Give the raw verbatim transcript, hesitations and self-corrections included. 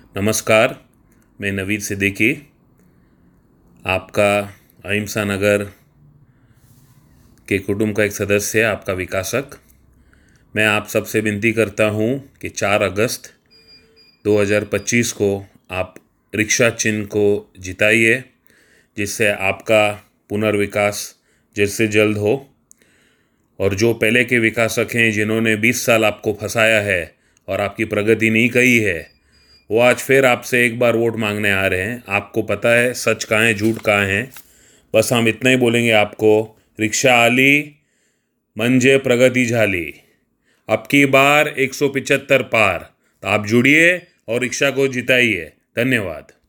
नमस्कार, मैं नवीद सिद्दीकी, आपका अहिंसा नगर के कुटुंब का एक सदस्य, आपका विकासक। मैं आप सबसे विनती करता हूँ कि चार अगस्त दो हज़ार पच्चीस को आप रिक्शा चिन्ह को जिताइए, जिससे आपका पुनर्विकास जल्द से जल्द हो। और जो पहले के विकासक हैं जिन्होंने बीस साल आपको फंसाया है और आपकी प्रगति नहीं कही है, वो आज फिर आपसे एक बार वोट मांगने आ रहे हैं। आपको पता है सच कहाँ है, झूठ कहाँ है। बस हम इतना ही बोलेंगे आपको, रिक्शा आली मंजे प्रगति झाली। अब की बार एक सौ पचहत्तर पार। तो आप जुड़िए और रिक्शा को जिताइए। धन्यवाद।